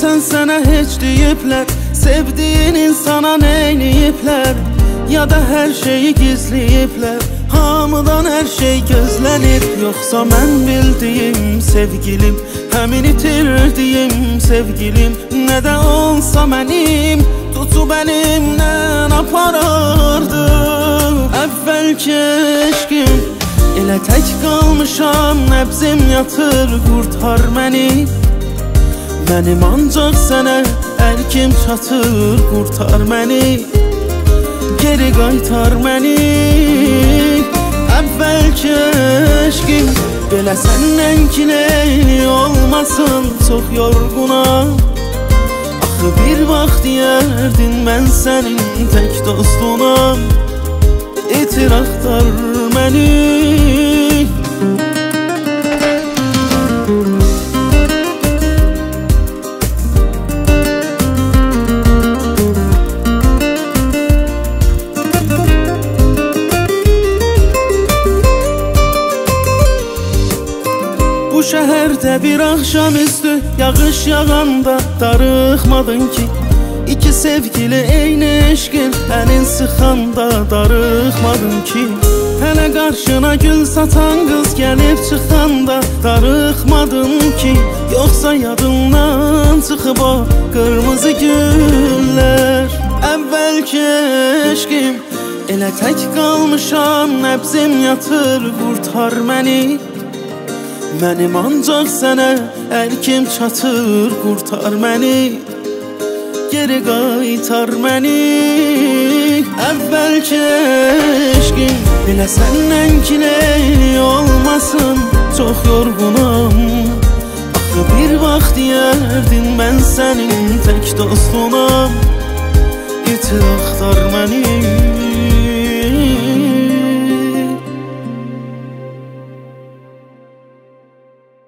Bilmirsən sənə heç deyiblər, sevdiyin insana neyniyiblər, ya da hər şeyi gizləyiblər, hamıdan hər şey gözlənir. Yoxsa mən bildiyim sevgilim, həmin itirdiyim sevgilim, nə də olsa mənim tutub əlimdən aparardı. Əvvəlki eşqim, elə tək qalmışam, nəbzim yatır, qurtar məni. Mənim ancaq sənə ərkim çatır, qurtar məni, geri qaytar məni. Əvvəlki eşqim, belə səndən kineyli olmasın, çox yorğunam. Axı bir vaxt deyərdin mən sənin tək dostunam, itir axtar məni. Bu şəhərdə bir axşamüstü yağış yağanda darıxmadın ki, İki sevgili eyni eşqin əlin sıxanda darıxmadın ki, hələ qarşına gül satan qız gəlib çıxanda darıxmadın ki, yoxsa yadından çıxıb o qırmızı güllər. Əvvəlki eşqim, elə tək qalmışam, nəbzim yatır, qurtar məni. Mənim ancaq sənə ərkim çatır, qurtar məni, geri qaytar məni. Əvvəlki eşqim, elə səndən kineyli olmasın, çox yorğunam. Axı bir vaxt deyərdin mən sənin tək dostunam, itir axtar məni.